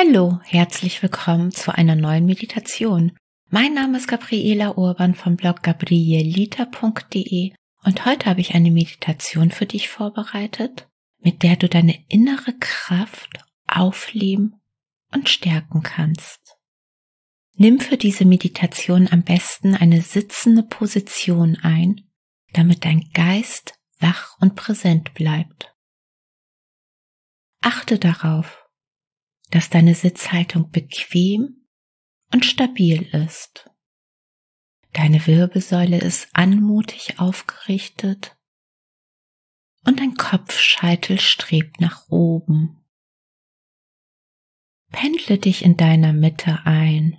Hallo, herzlich willkommen zu einer neuen Meditation. Mein Name ist Gabriela Urban vom Blog gabrielita.de und heute habe ich eine Meditation für dich vorbereitet, mit der du deine innere Kraft aufleben und stärken kannst. Nimm für diese Meditation am besten eine sitzende Position ein, damit dein Geist wach und präsent bleibt. Achte darauf, dass deine Sitzhaltung bequem und stabil ist. Deine Wirbelsäule ist anmutig aufgerichtet und dein Kopfscheitel strebt nach oben. Pendle dich in deiner Mitte ein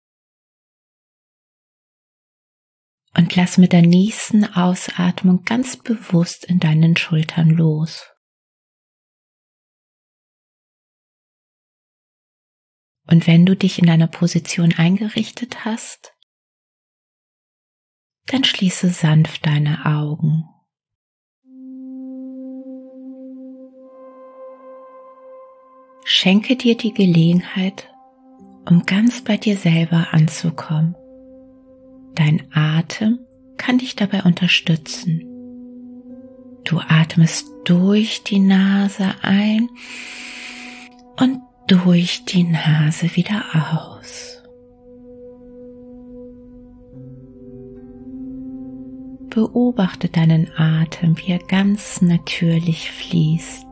und lass mit der nächsten Ausatmung ganz bewusst in deinen Schultern los. Und wenn du dich in deiner Position eingerichtet hast, dann schließe sanft deine Augen. Schenke dir die Gelegenheit, um ganz bei dir selber anzukommen. Dein Atem kann dich dabei unterstützen. Du atmest durch die Nase ein und durch die Nase wieder aus. Beobachte deinen Atem, wie er ganz natürlich fließt.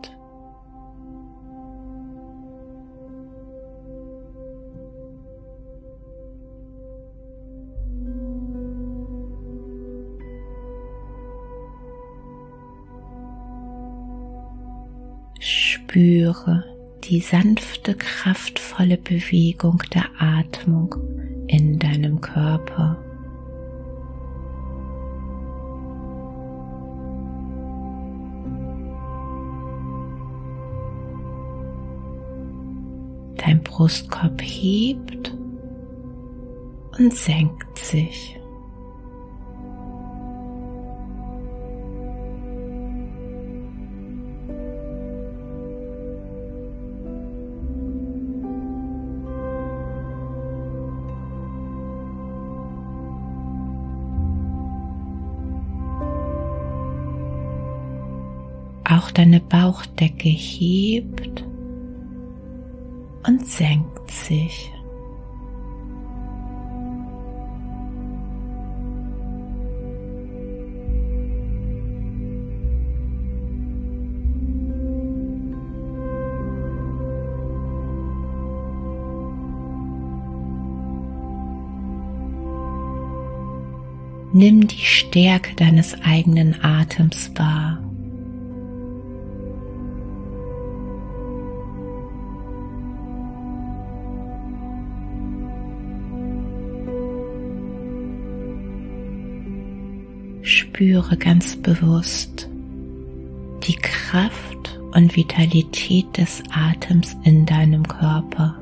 Spüre die sanfte, kraftvolle Bewegung der Atmung in deinem Körper. Dein Brustkorb hebt und senkt sich. Auch deine Bauchdecke hebt und senkt sich. Nimm die Stärke deines eigenen Atems wahr. Spüre ganz bewusst die Kraft und Vitalität des Atems in deinem Körper.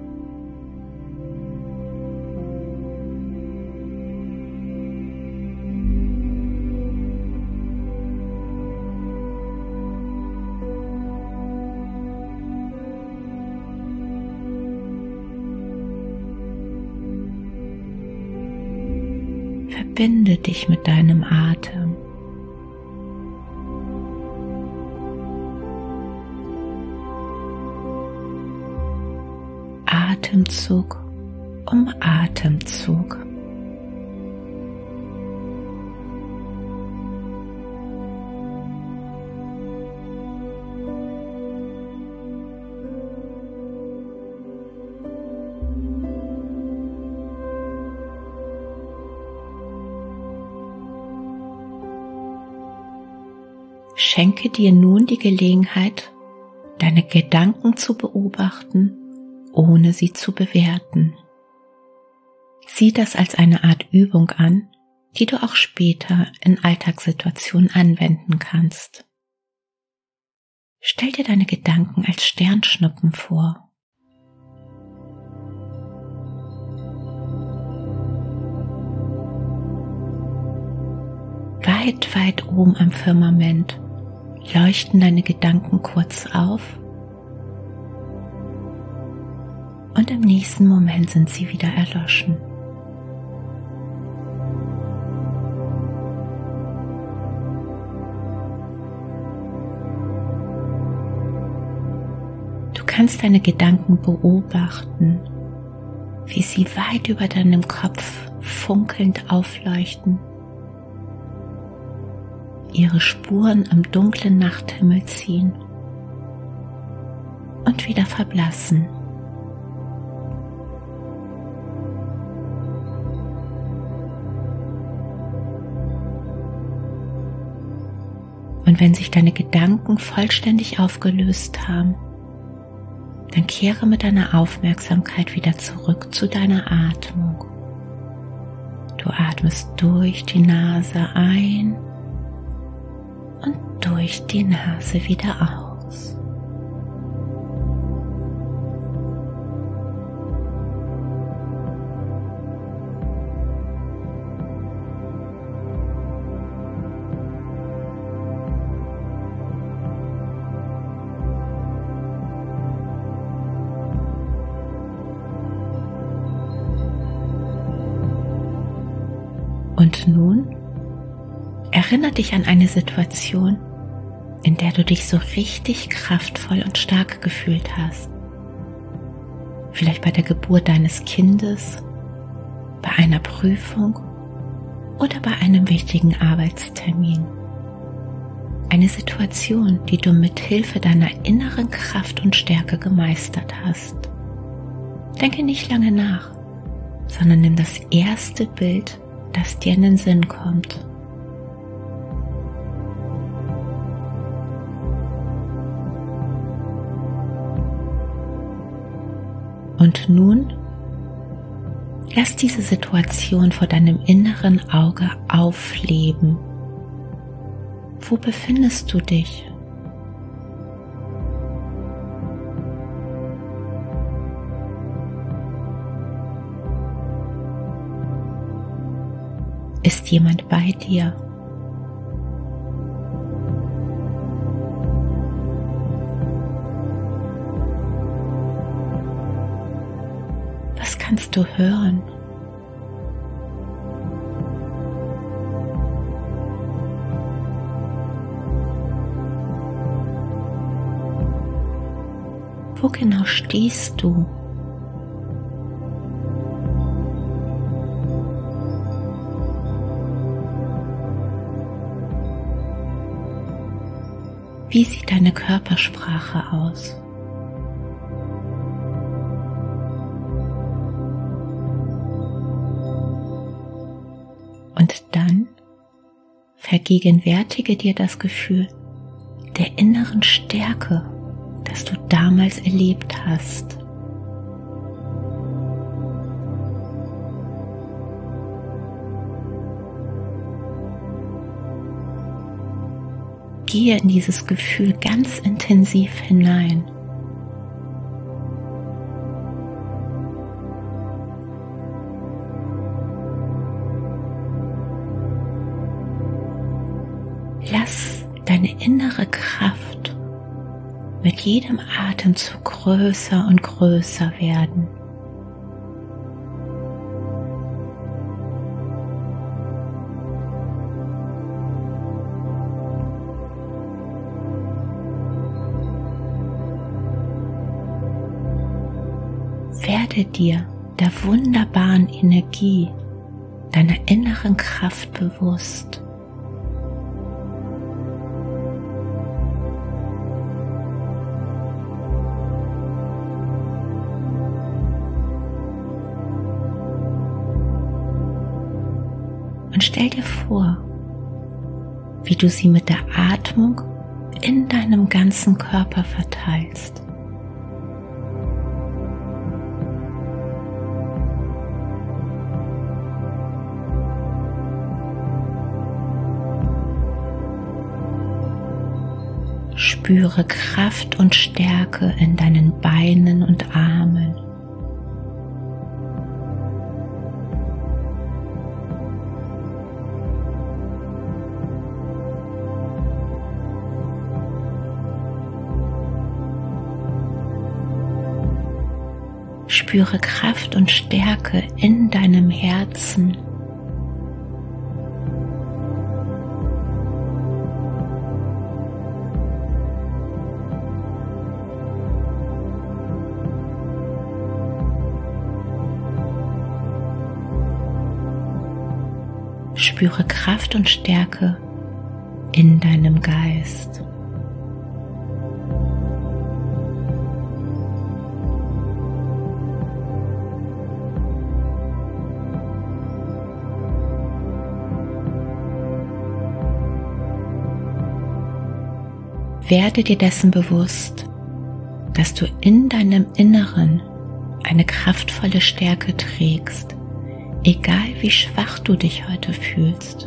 Verbinde dich mit deinem Atem. Atemzug um Atemzug. Schenke dir nun die Gelegenheit, deine Gedanken zu beobachten, ohne sie zu bewerten. Sieh das als eine Art Übung an, die du auch später in Alltagssituationen anwenden kannst. Stell dir deine Gedanken als Sternschnuppen vor. Weit, weit oben am Firmament leuchten deine Gedanken kurz auf und im nächsten Moment sind sie wieder erloschen. Du kannst deine Gedanken beobachten, wie sie weit über deinem Kopf funkelnd aufleuchten, ihre Spuren am dunklen Nachthimmel ziehen und wieder verblassen. Und wenn sich deine Gedanken vollständig aufgelöst haben, dann kehre mit deiner Aufmerksamkeit wieder zurück zu deiner Atmung. Du atmest durch die Nase ein und durch die Nase wieder aus. Und nun erinnere dich an eine Situation, in der du dich so richtig kraftvoll und stark gefühlt hast. Vielleicht bei der Geburt deines Kindes, bei einer Prüfung oder bei einem wichtigen Arbeitstermin. Eine Situation, die du mit Hilfe deiner inneren Kraft und Stärke gemeistert hast. Denke nicht lange nach, sondern nimm das erste Bild, das dir in den Sinn kommt. Und nun lass diese Situation vor deinem inneren Auge aufleben. Wo befindest du dich? Ist jemand bei dir? Was kannst du hören? Wo genau stehst du? Wie sieht deine Körpersprache aus? Und dann vergegenwärtige dir das Gefühl der inneren Stärke, das du damals erlebt hast. Gehe in dieses Gefühl ganz intensiv hinein. Lass deine innere Kraft mit jedem Atemzug größer und größer werden. Werde dir der wunderbaren Energie deiner inneren Kraft bewusst. Und stell dir vor, wie du sie mit der Atmung in deinem ganzen Körper verteilst. Spüre Kraft und Stärke in deinen Beinen und Armen. Spüre Kraft und Stärke in deinem Herzen. Spüre Kraft und Stärke in deinem Geist. Werde dir dessen bewusst, dass du in deinem Inneren eine kraftvolle Stärke trägst, egal wie schwach du dich heute fühlst.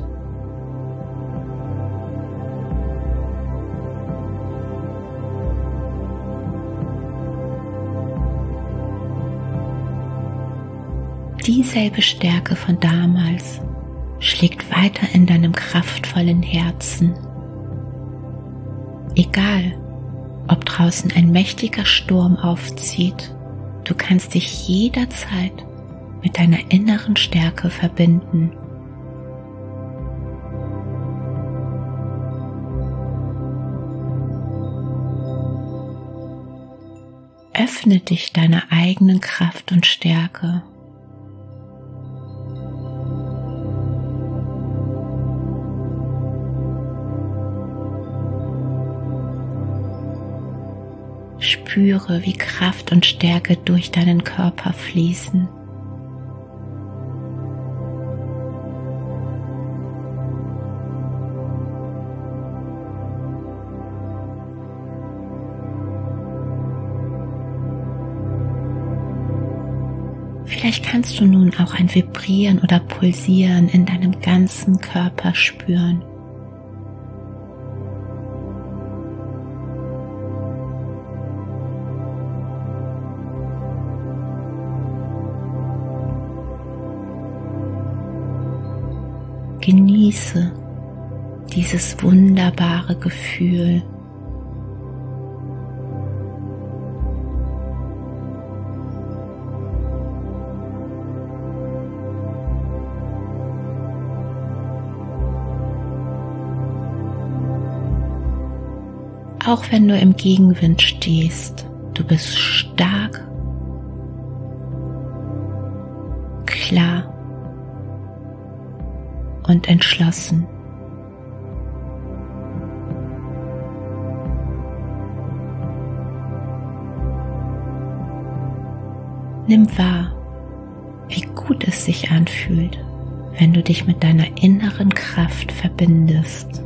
Dieselbe Stärke von damals schlägt weiter in deinem kraftvollen Herzen. Egal, ob draußen ein mächtiger Sturm aufzieht, du kannst dich jederzeit mit deiner inneren Stärke verbinden. Öffne dich deiner eigenen Kraft und Stärke. Spüre, wie Kraft und Stärke durch deinen Körper fließen. Vielleicht kannst du nun auch ein Vibrieren oder Pulsieren in deinem ganzen Körper spüren. Genieße dieses wunderbare Gefühl. Auch wenn du im Gegenwind stehst, du bist stark, klar und entschlossen. Nimm wahr, wie gut es sich anfühlt, wenn du dich mit deiner inneren Kraft verbindest.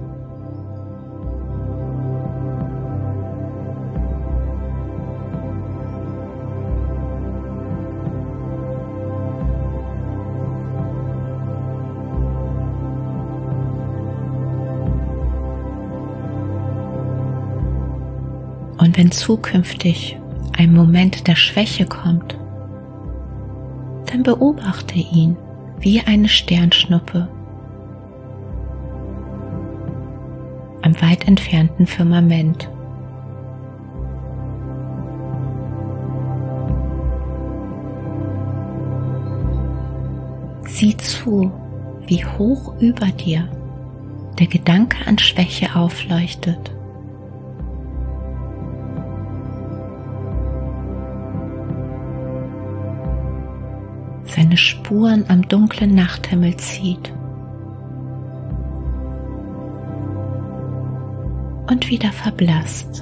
Und wenn zukünftig ein Moment der Schwäche kommt, dann beobachte ihn wie eine Sternschnuppe am weit entfernten Firmament. Sieh zu, wie hoch über dir der Gedanke an Schwäche aufleuchtet. Seine Spuren am dunklen Nachthimmel zieht und wieder verblasst.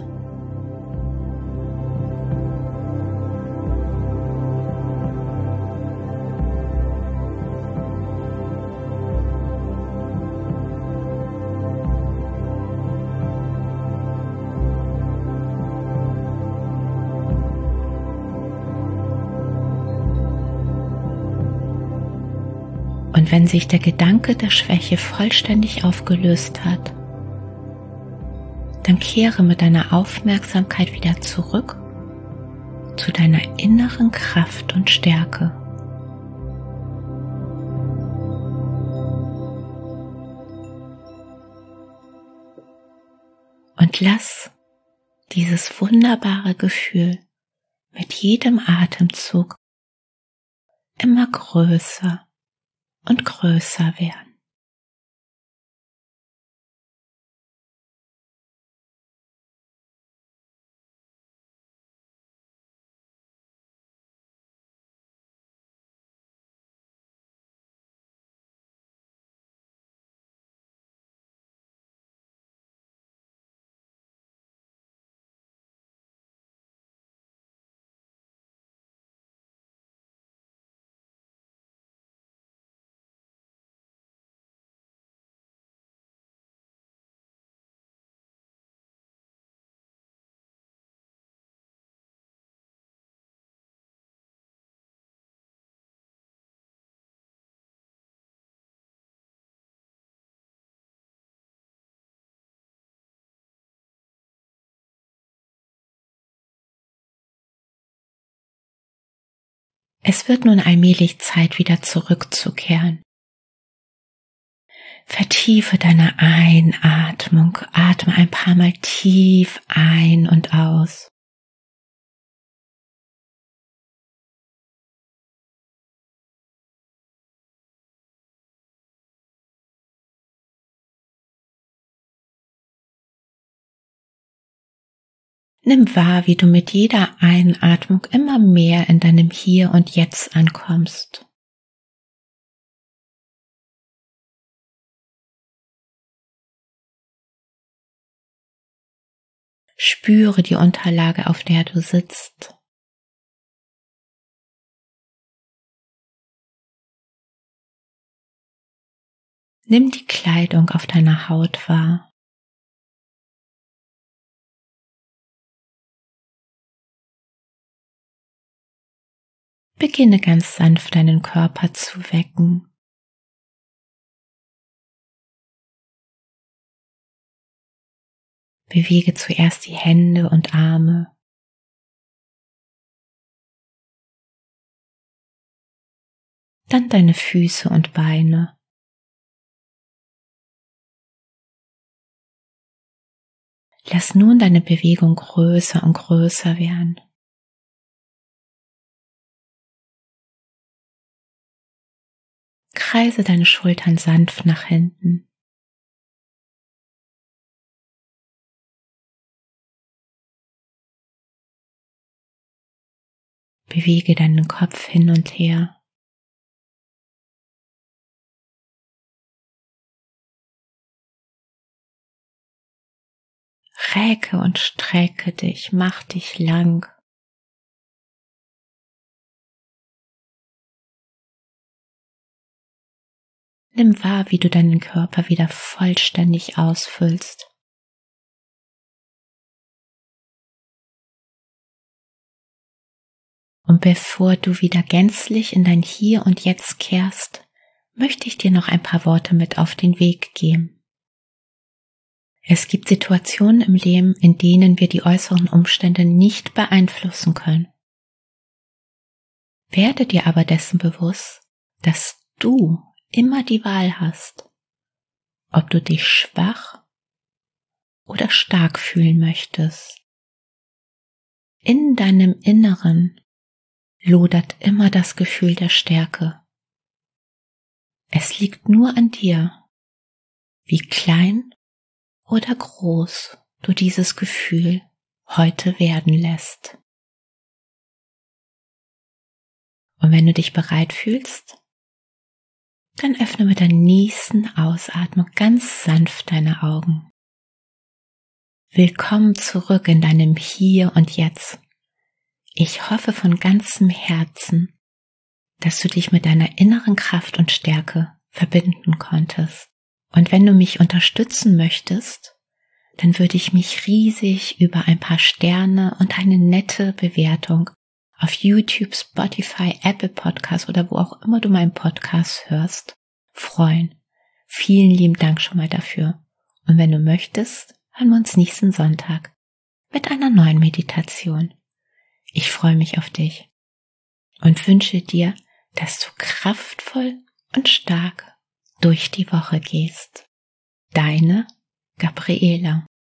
Und wenn sich der Gedanke der Schwäche vollständig aufgelöst hat, dann kehre mit deiner Aufmerksamkeit wieder zurück zu deiner inneren Kraft und Stärke. Und lass dieses wunderbare Gefühl mit jedem Atemzug immer größer und größer werden. Es wird nun allmählich Zeit, wieder zurückzukehren. Vertiefe deine Einatmung, atme ein paar Mal tief ein und aus. Nimm wahr, wie du mit jeder Einatmung immer mehr in deinem Hier und Jetzt ankommst. Spüre die Unterlage, auf der du sitzt. Nimm die Kleidung auf deiner Haut wahr. Beginne ganz sanft deinen Körper zu wecken. Bewege zuerst die Hände und Arme. Dann deine Füße und Beine. Lass nun deine Bewegung größer und größer werden. Kreise deine Schultern sanft nach hinten. Bewege deinen Kopf hin und her. Recke und strecke dich, mach dich lang. Nimm wahr, wie du deinen Körper wieder vollständig ausfüllst. Und bevor du wieder gänzlich in dein Hier und Jetzt kehrst, möchte ich dir noch ein paar Worte mit auf den Weg geben. Es gibt Situationen im Leben, in denen wir die äußeren Umstände nicht beeinflussen können. Werde dir aber dessen bewusst, dass du immer die Wahl hast, ob du dich schwach oder stark fühlen möchtest. In deinem Inneren lodert immer das Gefühl der Stärke. Es liegt nur an dir, wie klein oder groß du dieses Gefühl heute werden lässt. Und wenn du dich bereit fühlst, dann öffne mit der nächsten Ausatmung ganz sanft deine Augen. Willkommen zurück in deinem Hier und Jetzt. Ich hoffe von ganzem Herzen, dass du dich mit deiner inneren Kraft und Stärke verbinden konntest. Und wenn du mich unterstützen möchtest, dann würde ich mich riesig über ein paar Sterne und eine nette Bewertung auf YouTube, Spotify, Apple Podcasts oder wo auch immer du meinen Podcast hörst, freuen. Vielen lieben Dank schon mal dafür. Und wenn du möchtest, hören wir uns nächsten Sonntag mit einer neuen Meditation. Ich freue mich auf dich und wünsche dir, dass du kraftvoll und stark durch die Woche gehst. Deine Gabriela.